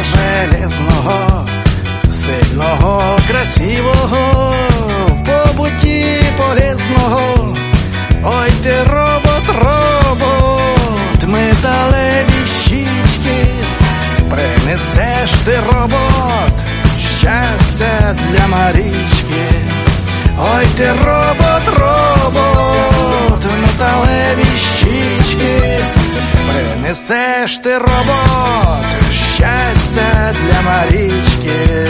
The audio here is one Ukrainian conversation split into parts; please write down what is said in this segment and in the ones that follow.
железного, сильного, красивого, в побуті полезного. Ой ти робот, робот, металеві щічки, принесеш ти, робот, щастя для Марічки. Ой ти робот, робот, металеві щічки, принесеш ти, робот, щастя для Марічки.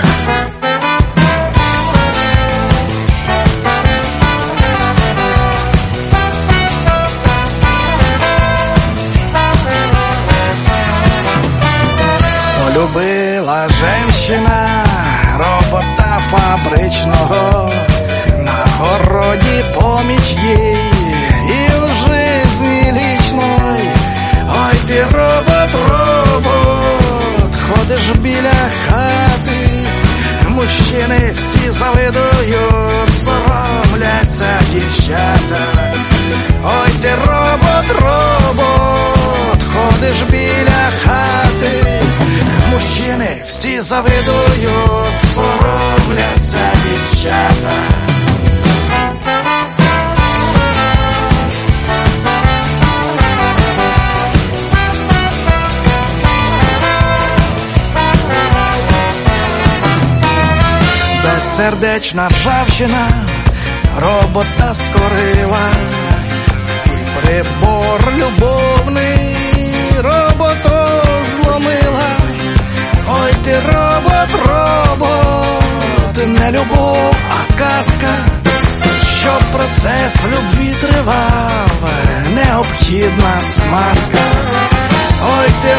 Полюбила женщина робота фабричного, на городі поміч їй і в жизни личной. Ой ти робот, робот, ходиш біля хати, мужчини всі завидують, соромляться дівчата. Ой ти робот, робот, ходиш біля хати, мужчини всі завидують, соромляться дівчата. Безсердечна ржавчина робота скорила, і прибор любовний робота зломила. Ой ти робот, робот, не любов, а казка, щоб процес любві тривав, необхідна смазка. Ой ти